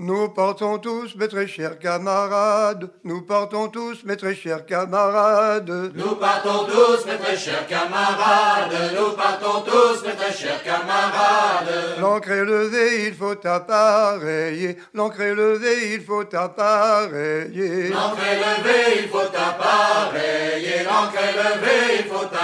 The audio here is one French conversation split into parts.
Nous partons tous, mes très chers camarades, nous partons tous, mes très chers camarades. Nous partons tous, mes très chers camarades, nous partons tous, mes très chers camarades. L'ancre est levée, il faut appareiller, l'ancre est levée, il faut appareiller. L'ancre est levée, il faut appareiller, l'ancre est levée, il faut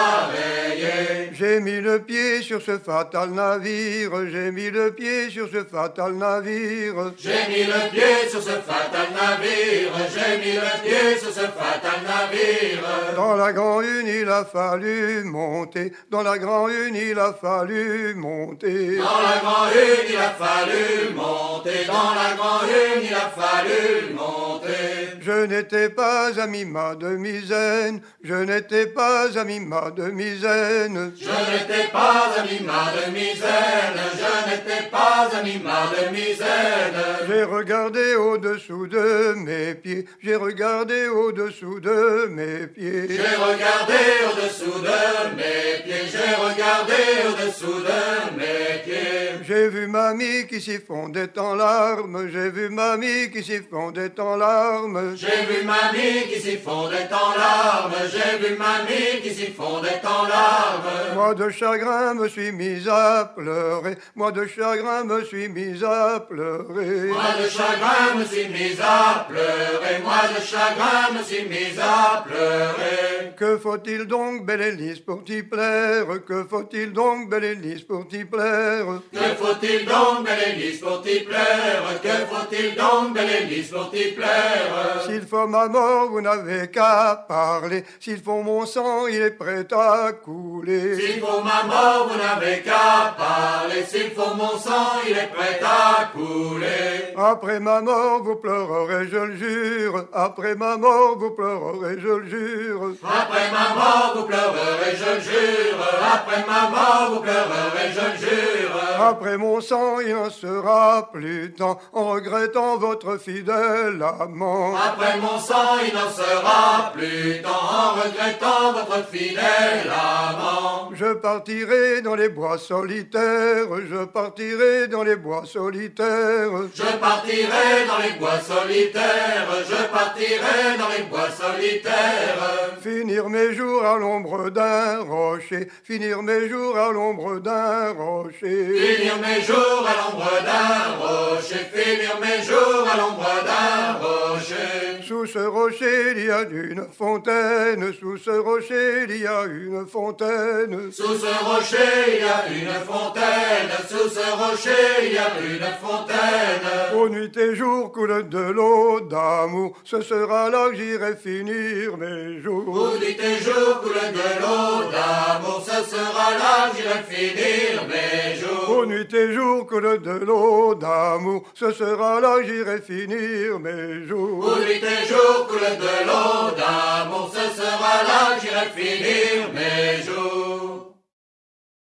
appareiller. J'ai mis le pied sur ce fatal navire, j'ai mis le pied sur ce fatal navire. J'ai mis le pied sur ce fatal navire, j'ai mis le pied sur ce fatal navire. Dans la Grand Une, il a fallu monter, dans la Grand Une, il a fallu monter. Dans la Grand Une, il a fallu monter, dans la Grand Une, il a fallu monter. Je n'étais pas à mi-mât de misaine, je n'étais pas à mi-mât de misaine. Je n'étais pas à mi-mât de misaine, je n'étais pas à mi-mât de misaine. J'ai regardé au-dessous de mes pieds, j'ai regardé au-dessous de mes pieds. J'ai regardé au-dessous de mes pieds, j'ai regardé au-dessous de mes pieds. J'ai vu mamie qui s'y fondait en larmes, j'ai vu mamie qui s'y fondait en larmes. J'ai vu mamie qui s'y fondait en larmes, j'ai vu mamie qui s'y fondait en larmes. Moi de chagrin me suis mise à pleurer, moi de chagrin me suis mise à pleurer. Moi de chagrin me suis mise à pleurer, moi de chagrin me suis mise à pleurer. Que faut-il donc, belle Élise, pour t'y plaire? Que faut-il donc, belle Élise, pour t'y plaire? Que faut-il donc, belle Élise, pour t'y plaire? Que faut-il donc, belle Élise, pour t'y plaire? S'il faut ma mort, vous n'avez qu'à parler. S'il faut mon sang, il est prêt à couler. S'il faut ma mort, vous n'avez qu'à parler. S'il faut mon sang, il est prêt à couler. Après ma mort, vous pleurerez, je le jure. Après ma mort, vous pleurerez, je le jure. Après ma mort, vous pleurerez, je le jure. Après ma mort, vous pleurerez, je le jure. Après mon sang, il n'en sera plus temps, en regrettant votre fidèle amant. Après mon sang, il n'en sera plus temps, en regrettant votre fidèle amant. Je partirai dans les bois solitaires, je partirai dans les bois solitaires. Je partirai dans les bois solitaires, je partirai dans les bois solitaires. Finir mes jours à l'ombre d'un rocher, finir mes jours à l'ombre d'un rocher. Finir mes jours à l'ombre d'un rocher, finir mes jours à l'ombre d'un rocher. Sous ce rocher il y a une fontaine, sous ce rocher il y a une fontaine. Sous ce rocher il y a une fontaine, sous ce rocher il y a une fontaine. Aux nuits et jours coule de l'eau d'amour, ce sera là que j'irai finir mes jours. Aux nuits et jours coule de l'eau d'amour, ce sera là que j'irai finir mes jours. Aux nuits et jours coule de l'eau d'amour, ce sera là que j'irai finir mes jours. Aux nuits et jours coule de l'eau